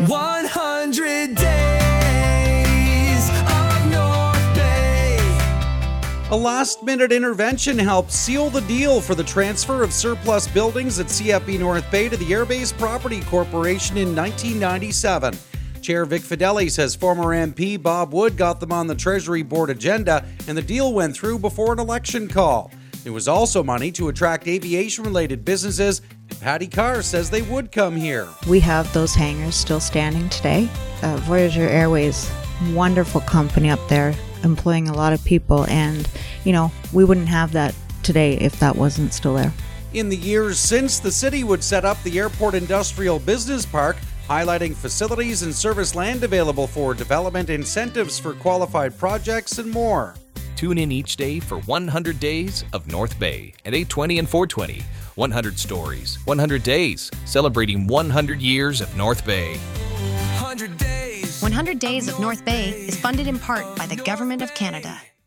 100 Days of North Bay. A last-minute intervention helped seal the deal for the transfer of surplus buildings at CFB North Bay to the Airbase Property Corporation in 1997. Chair Vic Fideli says former MP Bob Wood got them on the Treasury Board agenda, and the deal went through before an election call. It was also money to attract aviation-related businesses, and Patty Carr says they would come here. We have those hangars still standing today. Voyager Airways, wonderful company up there, employing a lot of people, and, we wouldn't have that today if that wasn't still there. In the years since, the city would set up the Airport Industrial Business Park, highlighting facilities and service land available for development, incentives for qualified projects, and more. Tune in each day for 100 Days of North Bay at 8:20 and 4:20. 100 stories, 100 days, celebrating 100 years of North Bay. 100 Days. 100 Days of North Bay is funded in part by the Government of Canada.